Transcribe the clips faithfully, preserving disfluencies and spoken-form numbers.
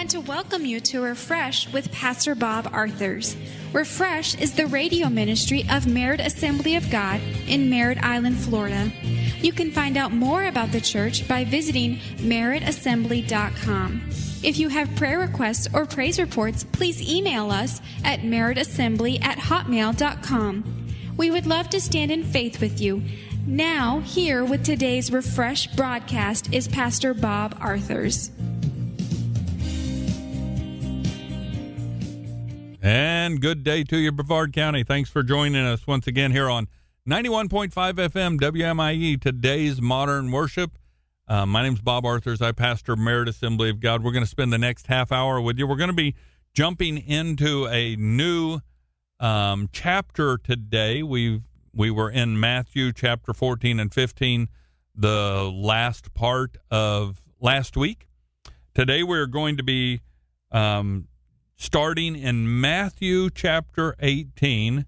want to welcome you to Refresh with Pastor Bob Arthurs. Refresh is the radio ministry of Merritt Assembly of God in Merritt Island, Florida. You can find out more about the church by visiting merritt assembly dot com. If you have prayer requests or praise reports, please email us at merrittassembly at hotmail dot com. We would love to stand in faith with you. Now, here with today's Refresh broadcast is Pastor Bob Arthurs. And good day to you, Brevard County. Thanks for joining us once again here on ninety-one point five F M W M I E, today's Modern Worship. Uh, my name's Bob Arthurs. I pastor Merritt Assembly of God. We're going to spend the next half hour with you. We're going to be jumping into a new um, chapter today. We've we were in Matthew chapter fourteen and fifteen, the last part of last week. Today we're going to be um, starting in Matthew chapter eighteen,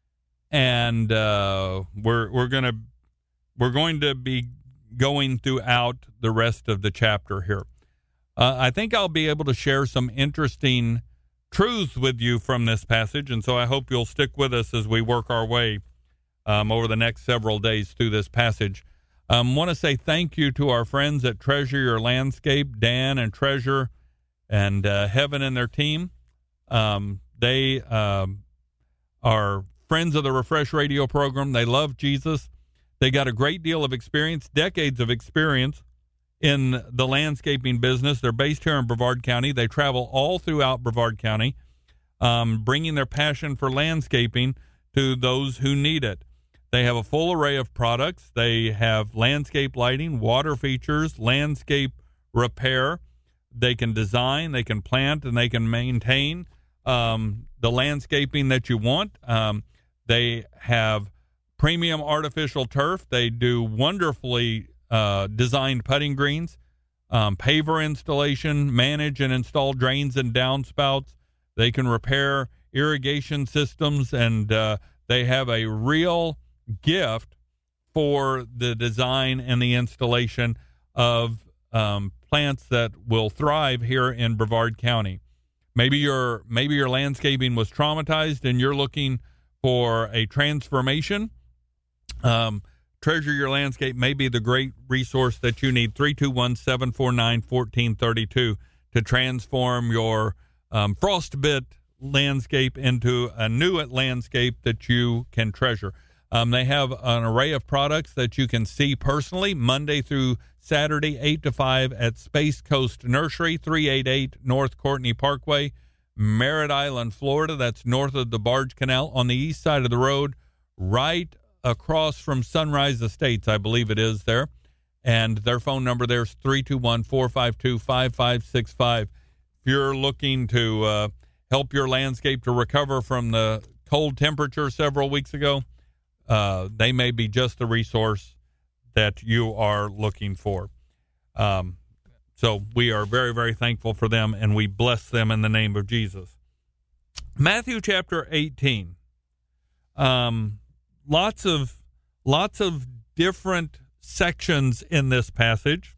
and uh, we're we're gonna we're going to be going throughout the rest of the chapter here. Uh, I think I'll be able to share some interesting truths with you from this passage, and so I hope you'll stick with us as we work our way um, over the next several days through this passage. I um, want to say thank you to our friends at Treasure Your Landscape, Dan and Treasure, and uh, Heaven and their team. Um, they um, are friends of the Refresh radio program. They love Jesus. They got a great deal of experience, decades of experience in the landscaping business. They're based here in Brevard County. They travel all throughout Brevard County, um, bringing their passion for landscaping to those who need it. They have a full array of products. They have landscape lighting, water features, landscape repair. They can design, they can plant, and they can maintain um, the landscaping that you want. Um, they have premium artificial turf. They do wonderfully uh, designed putting greens, um, paver installation, manage and install drains and downspouts. They can repair irrigation systems, and uh, they have a real gift for the design and the installation of um, plants that will thrive here in Brevard County. Maybe your maybe your landscaping was traumatized and you're looking for a transformation. Um, Treasure Your Landscape may be the great resource that you need. three two one, seven four nine, one four three two to transform your um, frostbit landscape into a new landscape that you can treasure. Um, they have an array of products that you can see personally Monday through Saturday, eight to five at Space Coast Nursery, three eighty-eight North Courtney Parkway, Merritt Island, Florida. That's north of the Barge Canal on the east side of the road, right across from Sunrise Estates, I believe it is there. And their phone number there is three two one, four five two, five five six five. If you're looking to uh, help your landscape to recover from the cold temperature several weeks ago, uh, they may be just the resource that you are looking for. Um, so we are very, very thankful for them, and we bless them in the name of Jesus. Matthew chapter eighteen. Um, lots of lots of different sections in this passage,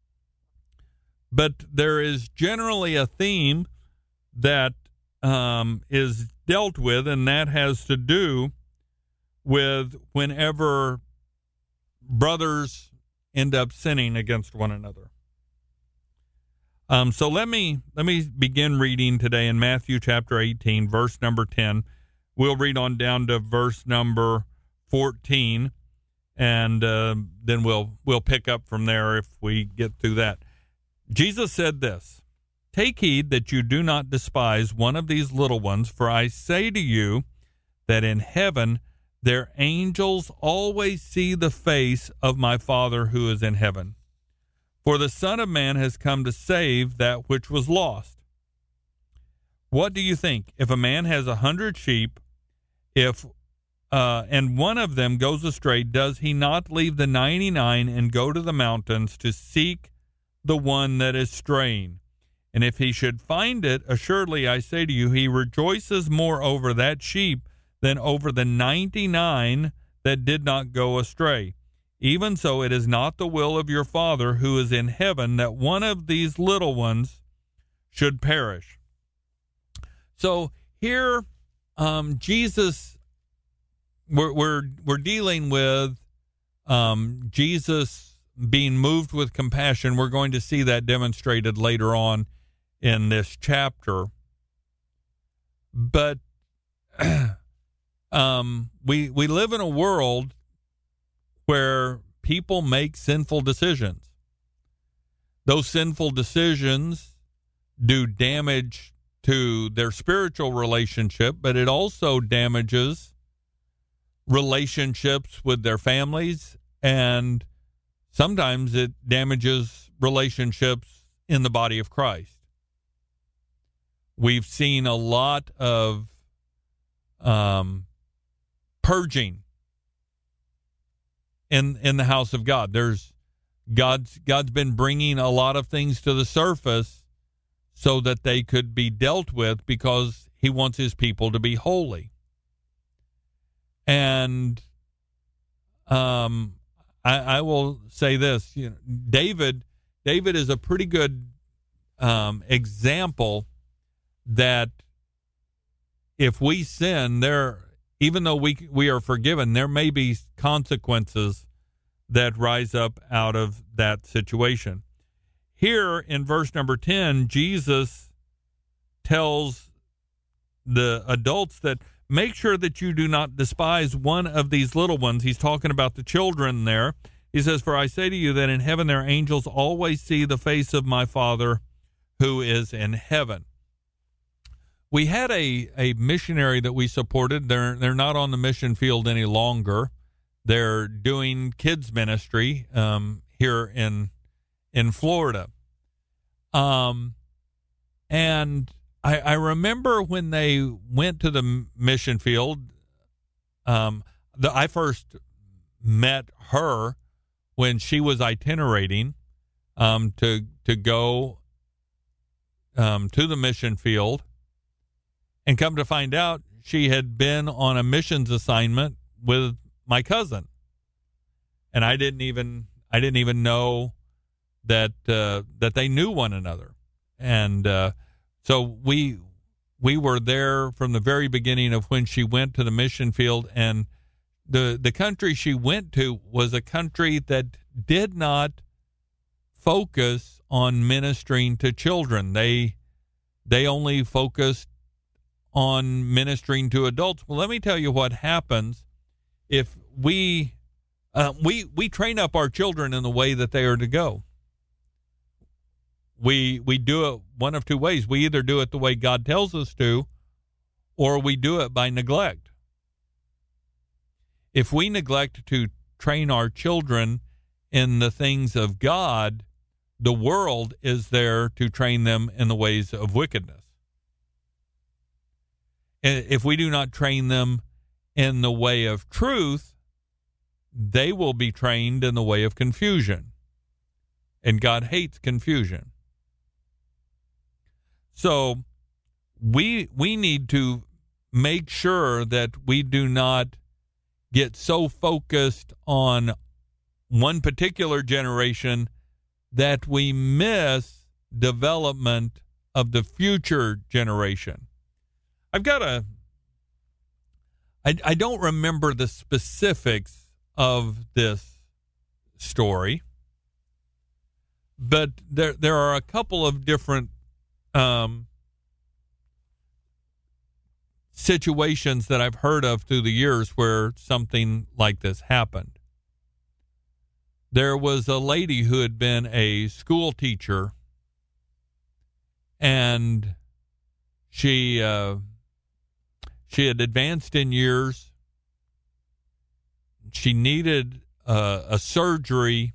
but there is generally a theme that um, is dealt with, and that has to do with whenever brothers end up sinning against one another. Um, so let me let me begin reading today in Matthew chapter eighteen, verse number ten. We'll read on down to verse number fourteen, and uh, then we'll we'll pick up from there if we get through that. Jesus said this, "Take heed that you do not despise one of these little ones, for I say to you that in heaven their angels always see the face of my Father who is in heaven. For the Son of Man has come to save that which was lost. What do you think? If a man has a hundred sheep, if uh, and one of them goes astray, does he not leave the ninety-nine and go to the mountains to seek the one that is straying? And if he should find it, assuredly I say to you, he rejoices more over that sheep than over the ninety-nine that did not go astray. Even so, it is not the will of your Father who is in heaven that one of these little ones should perish. So here, um, Jesus, we're, we're, we're dealing with um, Jesus being moved with compassion. We're going to see that demonstrated later on in this chapter. But um, we we live in a world where people make sinful decisions. Those sinful decisions do damage to their spiritual relationship, but it also damages relationships with their families, and sometimes it damages relationships in the body of Christ. We've seen a lot of um, purging in in the house of God. There's God's God's been bringing a lot of things to the surface so that they could be dealt with, because he wants his people to be holy. And um, I, I will say this: you know, David David is a pretty good um, example that if we sin, there, even though we we are forgiven, there may be consequences that rise up out of that situation. Here in verse number ten, Jesus tells the adults that make sure that you do not despise one of these little ones. He's talking about the children there. He says, "For I say to you that in heaven their angels always see the face of my Father who is in heaven." We had a, a missionary that we supported. They're they're not on the mission field any longer. They're doing kids ministry um, here in in Florida. Um, and I, I remember when they went to the mission field. Um, the, I first met her when she was itinerating um, to to go um, to the mission field. And come to find out, she had been on a missions assignment with my cousin, and I didn't even I didn't even know that uh, that they knew one another. And uh, so we we were there from the very beginning of when she went to the mission field. And the the country she went to was a country that did not focus on ministering to children. They they only focused on ministering to adults. Well, let me tell you what happens if we uh, we we train up our children in the way that they are to go. We we do it one of two ways. We either do it the way God tells us to, or we do it by neglect. If we neglect to train our children in the things of God, the world is there to train them in the ways of wickedness. If we do not train them in the way of truth, they will be trained in the way of confusion. And God hates confusion. So we we need to make sure that we do not get so focused on one particular generation that we miss development of the future generation. I've got a, I, I don't remember the specifics of this story, but there there are a couple of different um, situations that I've heard of through the years where something like this happened. There was a lady who had been a school teacher, and she uh, she had advanced in years. She needed uh, a surgery,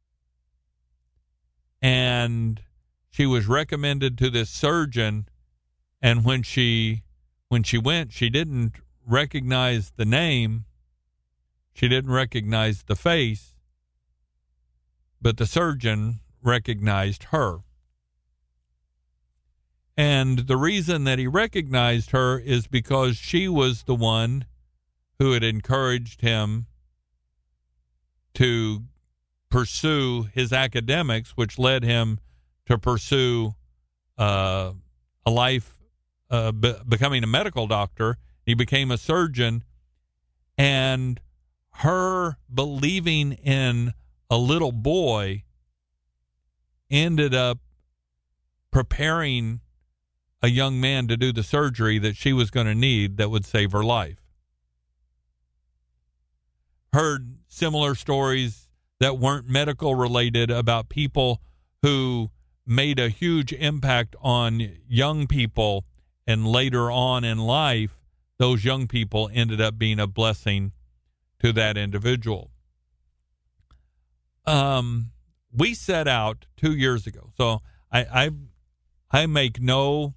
and she was recommended to this surgeon. And when she when she went, she didn't recognize the name. She didn't recognize the face, but the surgeon recognized her. And the reason that he recognized her is because she was the one who had encouraged him to pursue his academics, which led him to pursue uh, a life uh, be- becoming a medical doctor. He became a surgeon, and her believing in a little boy ended up preparing a young man to do the surgery that she was going to need that would save her life. Heard similar stories that weren't medical related about people who made a huge impact on young people, and later on in life, those young people ended up being a blessing to that individual. Um, we set out two years ago. So I I, I make no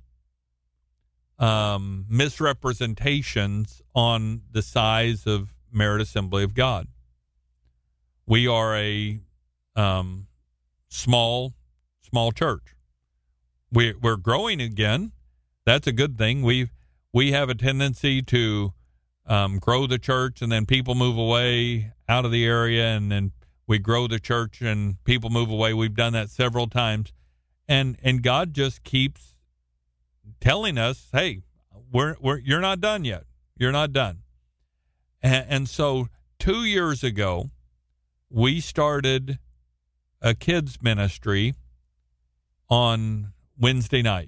um, misrepresentations on the size of Merit Assembly of God. We are a um, small, small church. We, we're growing again. That's a good thing. We we have a tendency to um, grow the church, and then people move away out of the area, and then we grow the church and people move away. We've done that several times, and and God just keeps telling us, "Hey, we're we're you're not done yet. You're not done." And, and so two years ago, we started a kids ministry on Wednesday night.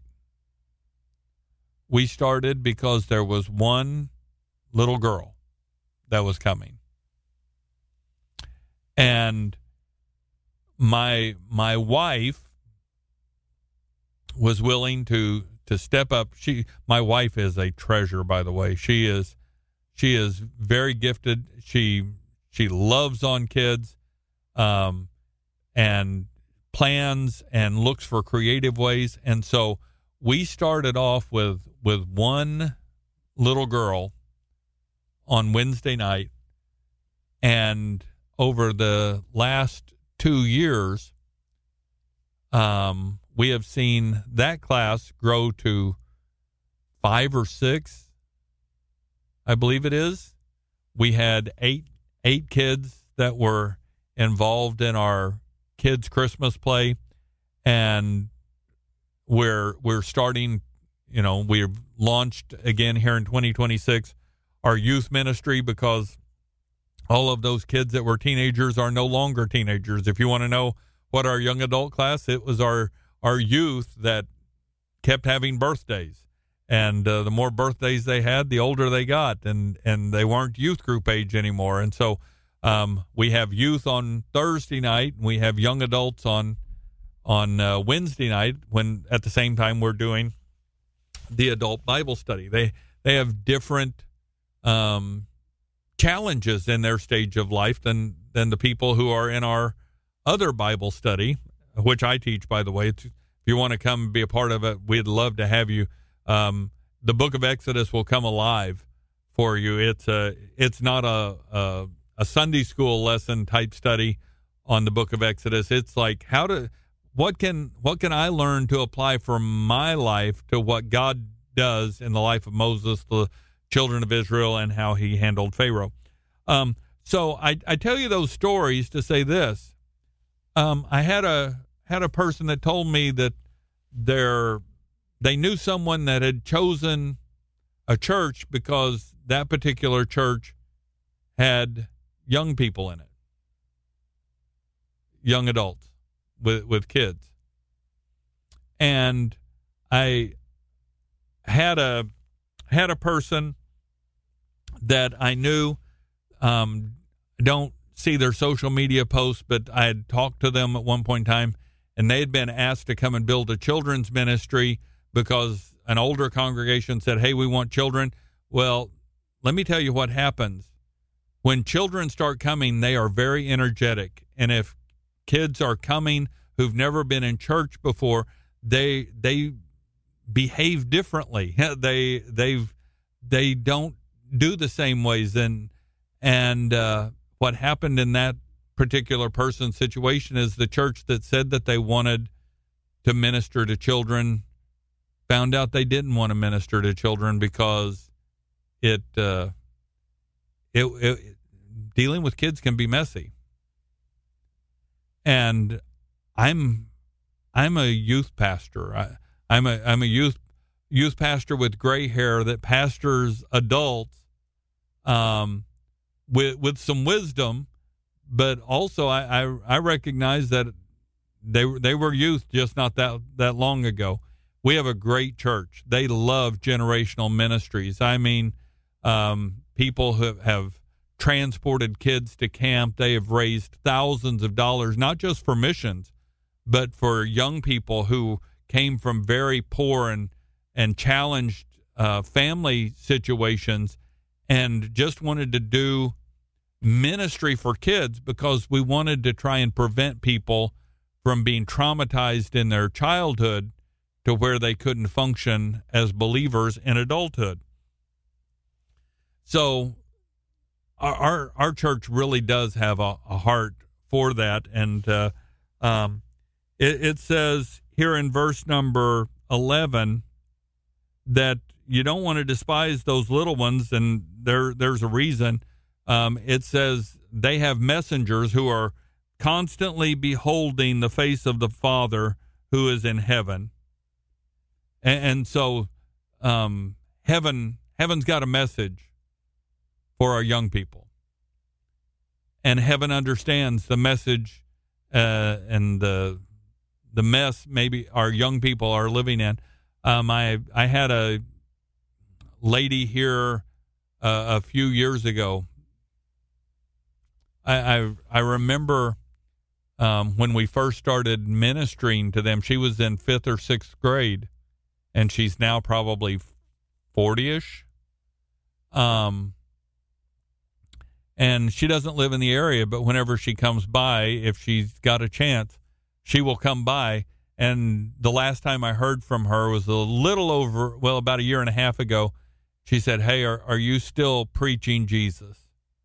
We started because there was one little girl that was coming. And my my wife was willing to to step up. She my wife is a treasure, by the way. She is she is very gifted. She she loves on kids, um, and plans and looks for creative ways. And so we started off with with one little girl on Wednesday night, and over the last two years, um, we have seen that class grow to five or six, I believe it is. We had eight eight kids that were involved in our kids' Christmas play, and we're we're starting. You know, we've launched again here in twenty twenty-six our youth ministry, because all of those kids that were teenagers are no longer teenagers. If you want to know what our young adult class, it was our our youth that kept having birthdays, and uh, the more birthdays they had, the older they got, and and they weren't youth group age anymore. And so um, we have youth on Thursday night, and we have young adults on on uh, Wednesday night, when at the same time we're doing the adult Bible study. They they have different um, challenges in their stage of life than than the people who are in our other Bible study, which I teach, by the way. It's, if you want to come and be a part of it, we'd love to have you. Um, the Book of Exodus will come alive for you. It's a it's not a, a a Sunday school lesson type study on the Book of Exodus. It's like how to what can what can I learn to apply for my life to what God does in the life of Moses, the children of Israel, and how he handled Pharaoh. Um, so I, I tell you those stories to say this. Um, I had a had a person that told me that their they knew someone that had chosen a church because that particular church had young people in it, young adults with with kids. And I had a had a person that I knew, um, don't see their social media posts, but I had talked to them at one point in time, and they had been asked to come and build a children's ministry because an older congregation said, hey, we want children. Well, let me tell you what happens. When children start coming, they are very energetic. And if kids are coming who've never been in church before, they they behave differently. they they've they don't do the same ways. And and uh, what happened in that particular person's situation is the church that said that they wanted to minister to children found out they didn't want to minister to children because it uh, it, it dealing with kids can be messy. And I'm I'm a youth pastor. I, I'm a I'm a youth youth pastor with gray hair that pastors adults um, with with some wisdom, but also I, I, I recognize that they they were youth just not that, that long ago. We have a great church. They love generational ministries. I mean, um, people who have transported kids to camp. They have raised thousands of dollars, not just for missions, but for young people who came from very poor and and challenged uh, family situations and just wanted to do ministry for kids because we wanted to try and prevent people from being traumatized in their childhood to where they couldn't function as believers in adulthood. So our our, our church really does have a, a heart for that. And uh, um, it, it says here in verse number eleven that you don't want to despise those little ones, and there there's a reason. Um, it says they have messengers who are constantly beholding the face of the Father who is in heaven. And, and so um, heaven heaven's got a message for our young people. And heaven understands the message uh, and the the mess maybe our young people are living in. Um, I I had a lady here uh, a few years ago. I I, I remember um, when we first started ministering to them. She was in fifth or sixth grade, and she's now probably forty-ish. Um, and she doesn't live in the area, but whenever she comes by, if she's got a chance, she will come by. And the last time I heard from her was a little over, well, about a year and a half ago. She said, "Hey, are, are you still preaching Jesus?"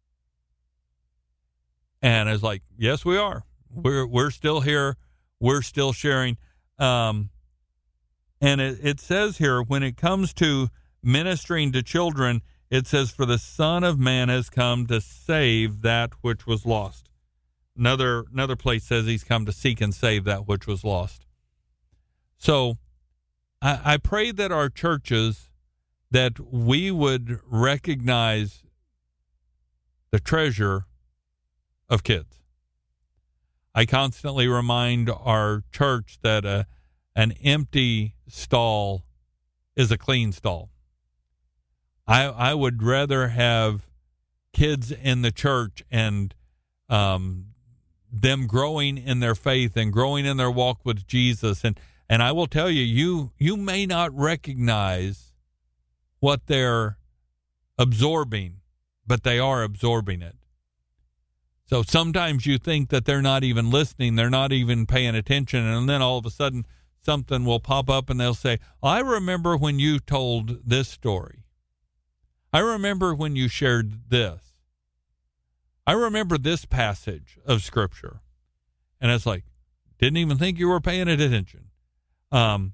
And I was like, "Yes, we are. We're we're still here. We're still sharing." Um, and it, it says here, when it comes to ministering to children, it says, "For the Son of Man has come to save that which was lost." Another another place says he's come to seek and save that which was lost. So I, I pray that our churches, that we would recognize the treasure of kids. I constantly remind our church that a, an empty stall is a clean stall. I I would rather have kids in the church and um, them growing in their faith and growing in their walk with Jesus. And, and I will tell you, you, you may not recognize what they're absorbing, but they are absorbing it. So sometimes you think that they're not even listening, they're not even paying attention, and then all of a sudden something will pop up and they'll say, "I remember when you told this story. I remember when you shared this. I remember this passage of Scripture." And it's like, didn't even think you were paying attention. Um,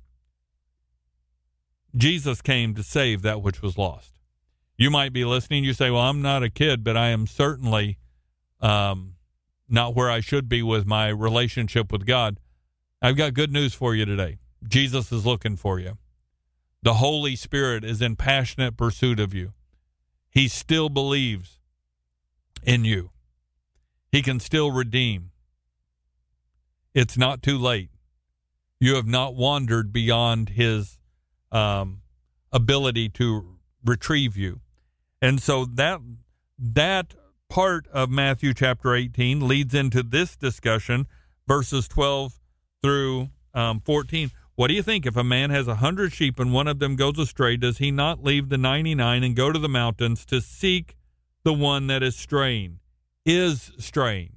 Jesus came to save that which was lost. You might be listening. You say, "Well, I'm not a kid, but I am certainly um, not where I should be with my relationship with God." I've got good news for you today. Jesus is looking for you. The Holy Spirit is in passionate pursuit of you. He still believes in you. He can still redeem. It's not too late. You have not wandered beyond his um, ability to retrieve you. And so that that part of Matthew chapter eighteen leads into this discussion, verses twelve through um, fourteen. What do you think? If a man has a hundred sheep and one of them goes astray, does he not leave the ninety-nine and go to the mountains to seek the one that is straying? Is straying.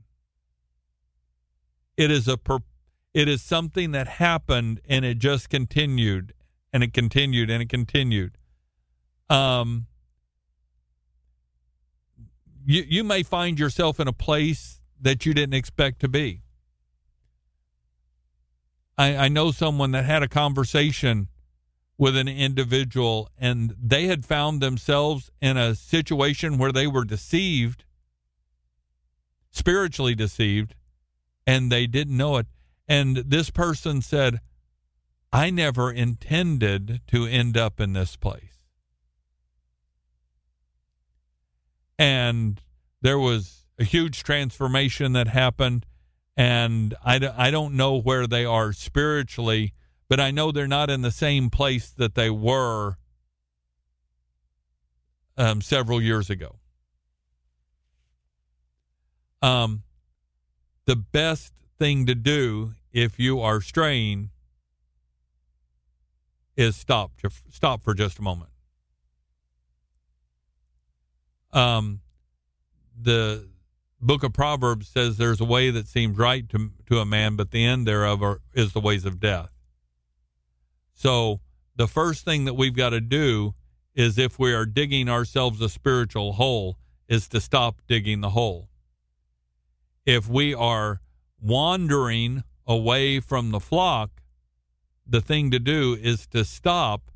It is a per, it is something that happened and it just continued and it continued and it continued. Um, you you may find yourself in a place that you didn't expect to be. I, I know someone that had a conversation with an individual and they had found themselves in a situation where they were deceived, spiritually deceived, and they didn't know it. And this person said, I never intended to end up in this place. And there was a huge transformation that happened, and I, I don't know where they are spiritually, but I know they're not in the same place that they were um, several years ago. Um, the best thing to do if you are straying is stop, stop for just a moment. Um, the book of Proverbs says there's a way that seems right to, to a man, but the end thereof are, is the ways of death. So the first thing that we've got to do is, if we are digging ourselves a spiritual hole, is to stop digging the hole. If we are wandering away from the flock, the thing to do is to stop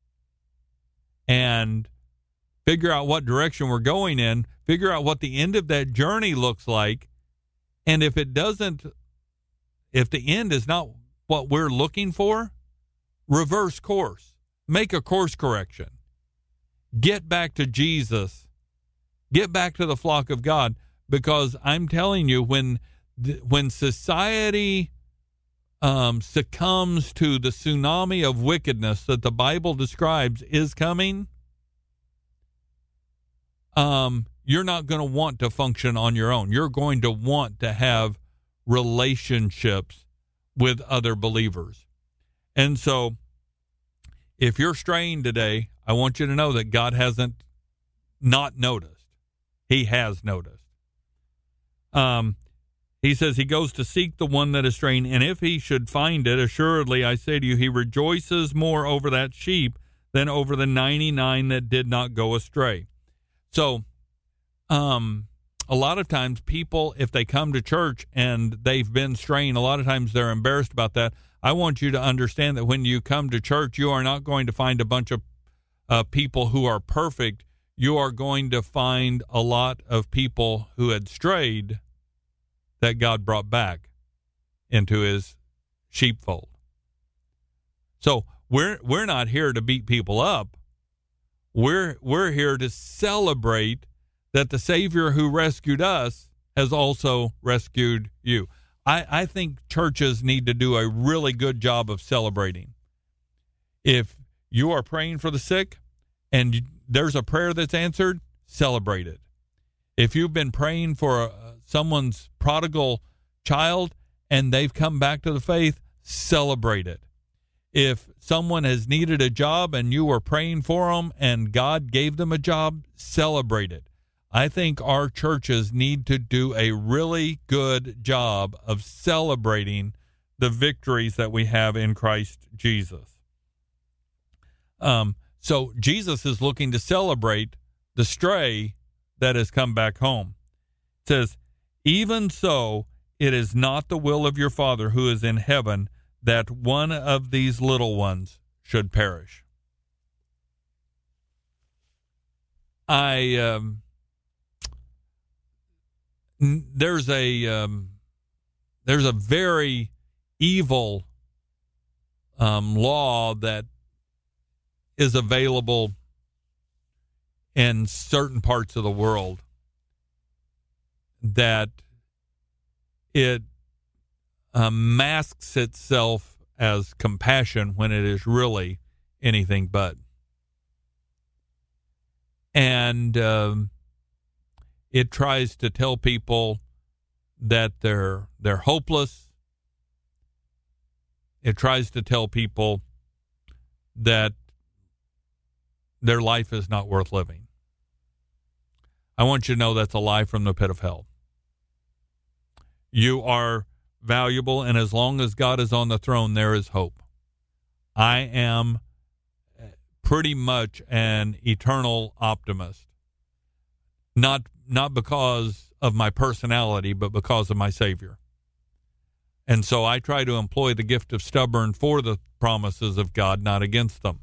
and figure out what direction we're going in, figure out what the end of that journey looks like, and if it doesn't, if the end is not what we're looking for, reverse course, make a course correction, get back to Jesus, get back to the flock of God, because I'm telling you, when when society um, succumbs to the tsunami of wickedness that the Bible describes is coming, um, you're not going to want to function on your own. You're going to want to have relationships with other believers. And so if you're straying today, I want you to know that God hasn't not noticed. He has noticed. Um, he says he goes to seek the one that is straying, and if he should find it, assuredly I say to you, he rejoices more over that sheep than over the ninety-nine that did not go astray. So um, a lot of times people, if they come to church and they've been straying, a lot of times they're embarrassed about that. I want you to understand that when you come to church, you are not going to find a bunch of uh, people who are perfect. You are going to find a lot of people who had strayed that God brought back into his sheepfold. So we're we're not here to beat people up. We're we're here to celebrate that the Savior who rescued us has also rescued you. I, I think churches need to do a really good job of celebrating. If you are praying for the sick and there's a prayer that's answered, celebrate it. If you've been praying for a, someone's prodigal child and they've come back to the faith, celebrate it. If someone has needed a job and you were praying for them and God gave them a job, celebrate it. I think our churches need to do a really good job of celebrating the victories that we have in Christ Jesus. Um, so Jesus is looking to celebrate the stray that has come back home. It says, even so, it is not the will of your Father who is in heaven that one of these little ones should perish. I, um, there's a, um, there's a very evil um, law that is available in certain parts of the world that it um, masks itself as compassion when it is really anything but. And um, it tries to tell people that they're they're hopeless. It tries to tell people that their life is not worth living. I want you to know that's a lie from the pit of hell. You are valuable, and as long as God is on the throne, there is hope. I am pretty much an eternal optimist. Not not because of my personality, but because of my Savior. And so I try to employ the gift of stubborn for the promises of God, not against them.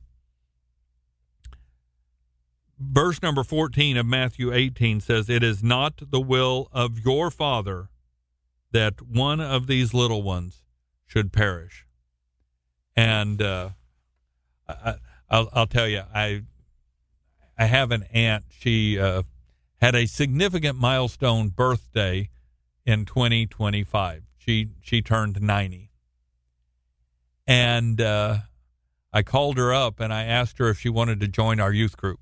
Verse number fourteen of Matthew eighteen says, it is not the will of your Father that one of these little ones should perish. And uh, I, I'll, I'll tell you, I I have an aunt. She uh, had a significant milestone birthday in twenty twenty-five. She she turned ninety. And uh, I called her up and I asked her if she wanted to join our youth group.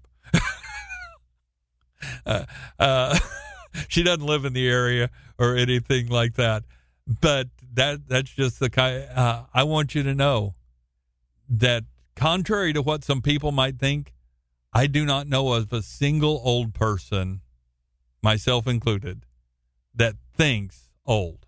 uh, uh, she doesn't live in the area or anything like that. But that that's just the kind. Uh, I want you to know that contrary to what some people might think, I do not know of a single old person, myself included, that thinks old.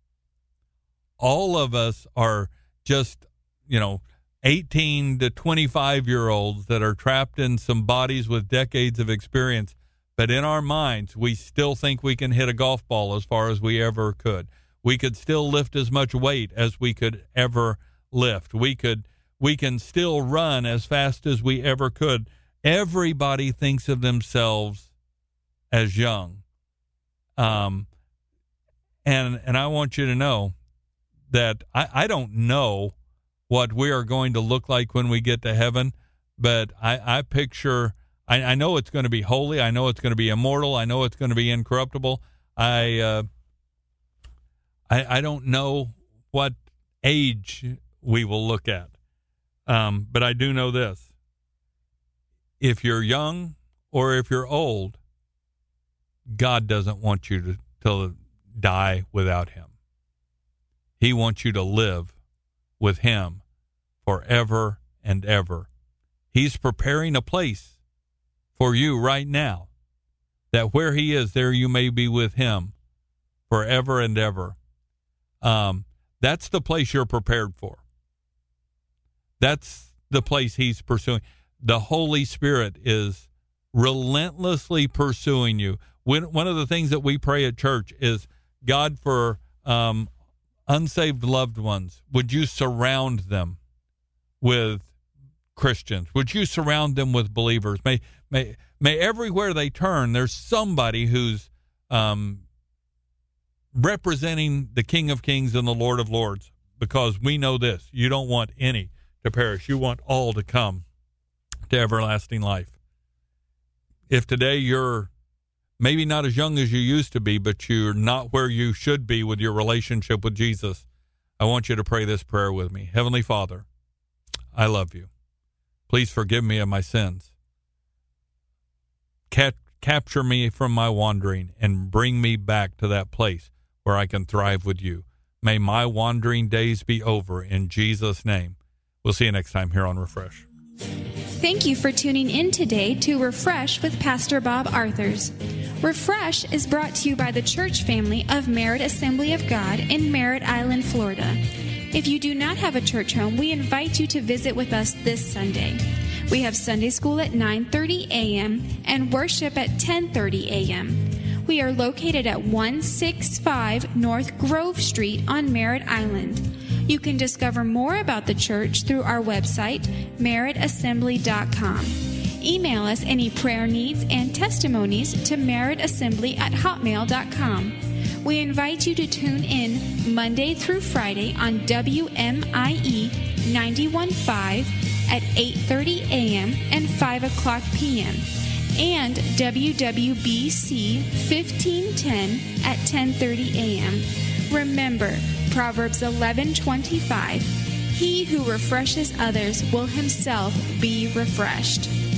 All of us are just, you know, eighteen to twenty-five year olds that are trapped in some bodies with decades of experience. But in our minds, we still think we can hit a golf ball as far as we ever could. We could still lift as much weight as we could ever lift. We could, we can still run as fast as we ever could. Everybody thinks of themselves as young. Um, and, and I want you to know that I, I don't know what we are going to look like when we get to heaven, but I, I picture, I, I know it's going to be holy. I know it's going to be immortal. I know it's going to be incorruptible. I, uh, I, I don't know what age we will look at, um, but I do know this. If you're young or if you're old, God doesn't want you to, to die without him. He wants you to live with him forever and ever. He's preparing a place for you right now, that where he is, there you may be with him forever and ever. Um, that's the place you're prepared for. That's the place he's pursuing. The Holy Spirit is relentlessly pursuing you. When, one of the things that we pray at church is, God, for um, unsaved loved ones, would you surround them with Christians? Would you surround them with believers? May may may everywhere they turn, there's somebody who's um, representing the King of Kings and the Lord of Lords, because we know this: you don't want any to perish. You want all to come to everlasting life. If today you're maybe not as young as you used to be, but you're not where you should be with your relationship with Jesus, I want you to pray this prayer with me. Heavenly Father, I love you. Please forgive me of my sins. Cap- capture me from my wandering and bring me back to that place where I can thrive with you. May my wandering days be over in Jesus' name. We'll see you next time here on Refresh. Thank you for tuning in today to Refresh with Pastor Bob Arthurs. Refresh is brought to you by the church family of Merritt Assembly of God in Merritt Island, Florida. If you do not have a church home, we invite you to visit with us this Sunday. We have Sunday school at nine thirty a.m. and worship at ten thirty a.m. We are located at one sixty-five North Grove Street on Merritt Island. You can discover more about the church through our website, merritt assembly dot com. Email us any prayer needs and testimonies to merrittassembly at hotmail dot com. We invite you to tune in Monday through Friday on W M I E ninety-one point five at eight thirty a.m. and five o'clock p.m. and W W B C fifteen ten at ten thirty a.m. Remember, Proverbs eleven twenty-five, he who refreshes others will himself be refreshed.